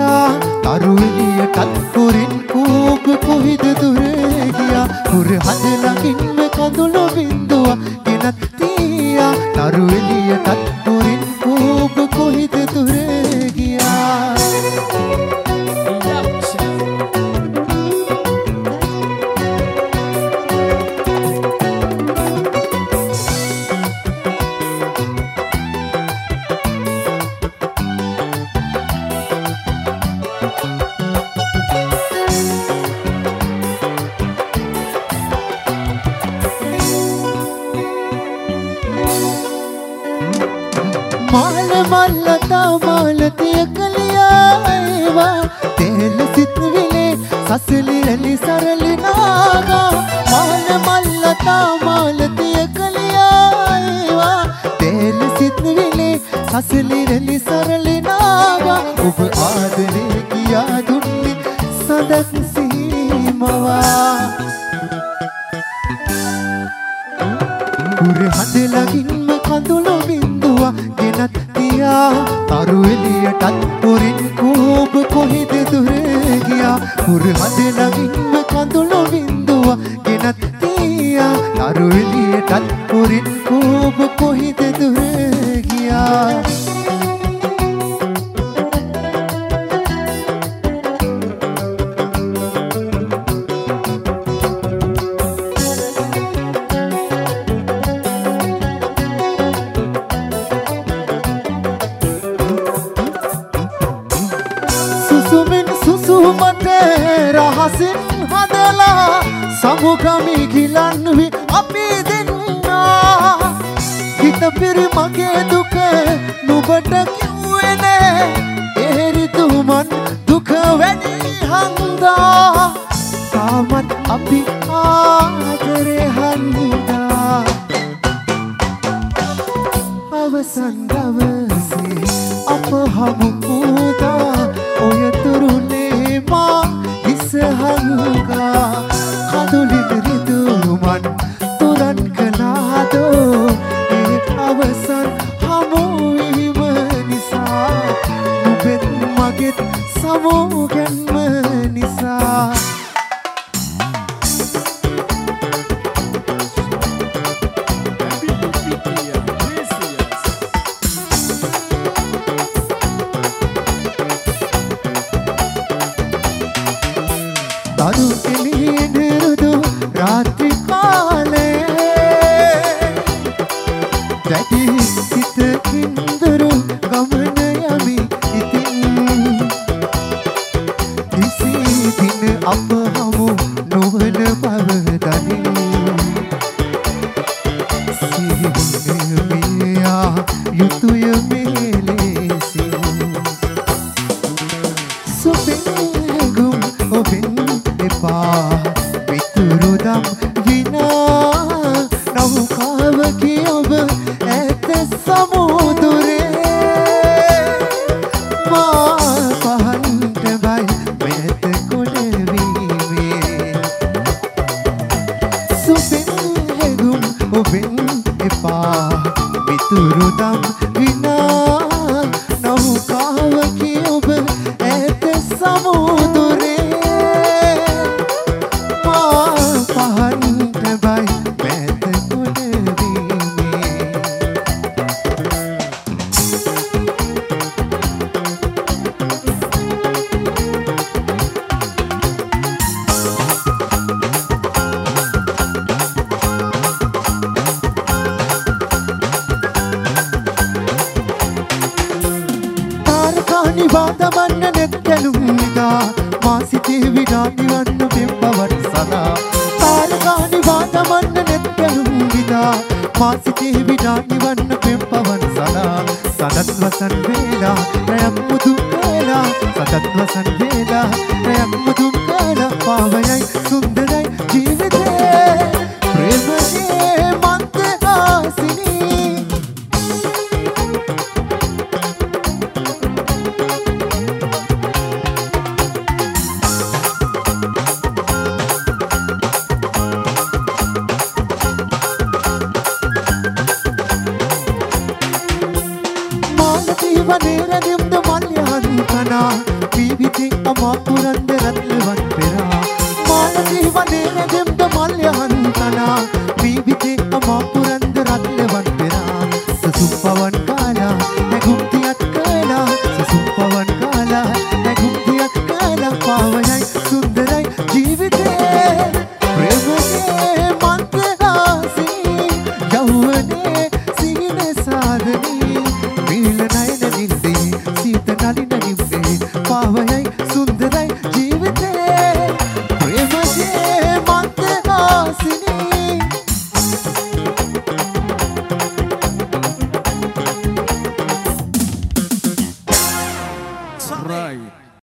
තරුවෙලියටත් කුරින් කූප කොහිද දුරේ ගියා කුර හද ළඟින්ම කඳුළු බින්දුවක් ගෙනත් තියා තරුවෙලියටත් කුරින් කූප කොහිද දුරේ ගියා මල්ලතා මාලතිය කලියා තෙල සිත් විලේ සසලි රැලි සරලි නාගා මල්ලතා මාලතිය කලියා තෙල සිත් විලේ සසලි රැලි සරලි නාගා ඔබ ආදරේ කියා දුන්නේ සදක් සීමවා කුර හද ළඟින්ම කඳුළු බින්දුවක් ගෙනත් තියා තරුවෙලියටත් කුරින් කූප කොහිද දුරේ ගියා කුර හද ළඟින්ම කඳුළු බින්දුවක් ගෙනත් තියා තරුවෙලියටත් කුරින් කූප කොහිද දුරේ ගියා රහසින් හදලා සමුගමි ගිලන්වි අපි දෙන්නා හිත පිරි මගේ දුක නුඹට කිව්වේ නෑ එරිතුමන් දුක වැඩි හන්දා තාමත් අපි ආදරේ හන්දා අවසන් දවසේ අප හමු පුදා ඔය තුරුනේ මා හංගා කඳුලින් රිදුමන් තුරන් කළාදෝ ඒ අවසන් හමුවීම නිසා නුඹෙත් මගෙත් සමෝගන්ම නිසා තරු එළියේ නිරුදු රාත්‍රී කාලේ දැඩි සිතකින් දුරු ගමන යමි ඉතින් කිසි දින අප හමු නොවන බව දනී සිහිනමියා යුතුය මේ ලෙසින් සුපෙගුම් ඔබෙන් විතුරුදම් විනා නෞකාවකි ඔබ ඇත සමුදුරේ මා පහන්ට බයි මෙත කොළවීමේ සුපෙන් හැගුම් ඔබෙන් එපා විතුරුදම් විනා නෞකාවකි ඔබ ඇත සමුදුරේ නිවාදවන්න නෙත්තැලුම් විදා මා සිතේ විඩාටි වන්න පෙම්පවට සදා තාරකා නිවාදවන්න නෙත්තැලුම් විදා මා සිතේ විඩාටි වන්න පෙම්පවට සදා සදත් වසන් වේලා රැයක් මුදුන් වේලා සදත් වසන් වේලා රැයක් මුදුන් වේලා පාවයයි සුන්දරයි ජීවිතේ ප්‍රේමයේ මන්ත ආසිනී අකුරන්ද